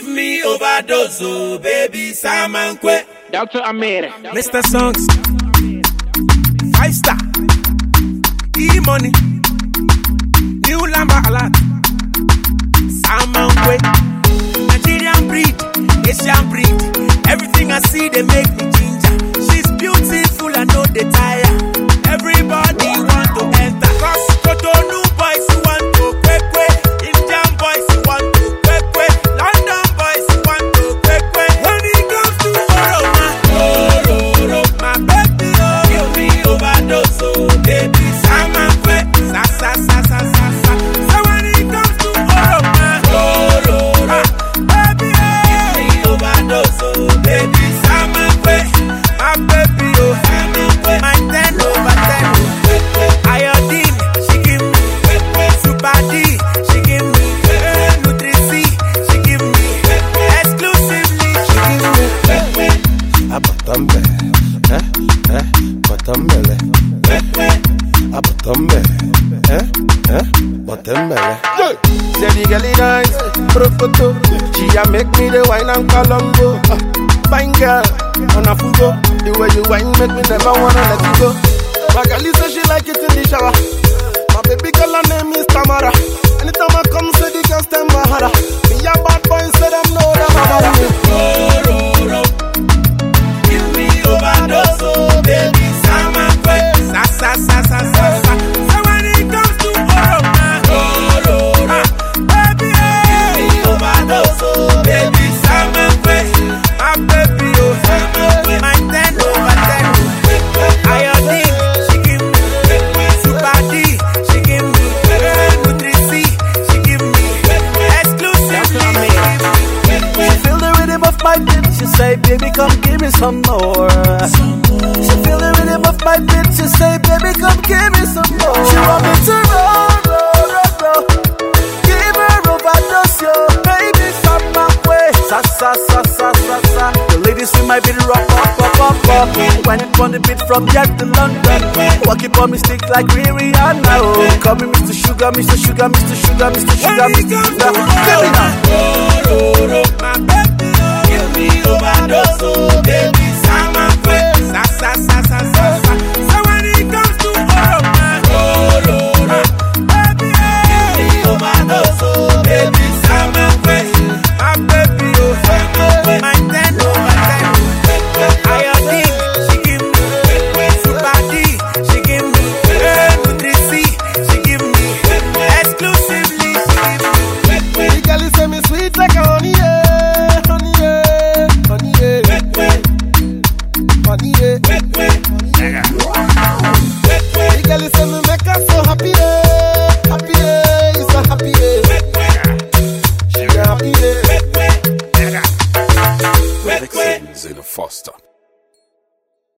me overdose, oh baby, Samankwe. Dr. Amir. Mr. Songs. 5-star. E-money. New Lamba Alert. Samankwe. Nigerian breed. Asian breed. Everything I see, they make me ginger. She's beautiful, I know they tire. Everybody want to enter. Cause Cotonou boys who want to kwekwe. Indian boys who want to kwekwe. London boys who want to kwekwe. When it comes to Oroma, my baby, oh, give me overdose, oh, baby, Samankwe, sa sa sa sa sa sa. So when it comes to Oroma, baby, oh, give me overdose, oh, baby, Samankwe, my baby, oh, Samankwe, my 10 over 10. Iodine, she give me. Super D, she give me. Nutri-C, she give me. Exclusively, she give me. Abatambe, Batamele, Abatambe, Batamele. Say the girl is nice, prokoto. She a make me the wine and Colombo. Fine girl, on a fugo. The way you wine make me never wanna let you go. My girl say she like it in the shower. My baby girl her name is Tamara. Anytime I come, say the girls them my hara. Me a bad boy, say them know them about me. Give me overdose, oh, baby, Samankwe, sa sa sa sa sa sa. So when it comes to Oroma, baby, give me overdose, oh, baby, Samankwe, my baby, oh, Samankwe, my 10 over 10. Iodine, she give me. Super D, she give me. Nutri-C, she give me. Exclusively, she give me. She feel the rhythm of my beat. She say, baby, come give me some more. She feel the rhythm of my beat. She say, baby, come give me some more. She want me to roll. Give her overdose, yo, baby, Samankwe. Sa sa sa sa sa sa. The ladies with my beat rock. When it on the beat from Jack to London. Walk it on me stick like Rihanna. Oh, call me Mr. Sugar, Mr. Sugar, Mr. Sugar, Mr. Sugar, Mr. Sugar. Give me now. My baby, oh, give me overdose, oh, baby, Samankwe, sa sa sa sa sa sa. So when it comes to Oroma, baby, oh, give me overdose, oh, baby, Samankwe, my baby, oh, Samankwe, my 10 over 10. Iodine, she give me. Super D, she give me. Nutri-C, she give me. Exclusively, she give me. The girl is say me sweet like a honey, yeah, honey, yeah, honey, yeah, honey, yeah. The girl is say me make her so happy, yeah, happy, yeah, it's a happy, yeah. She a happy, yeah. Wet, Zena Foster.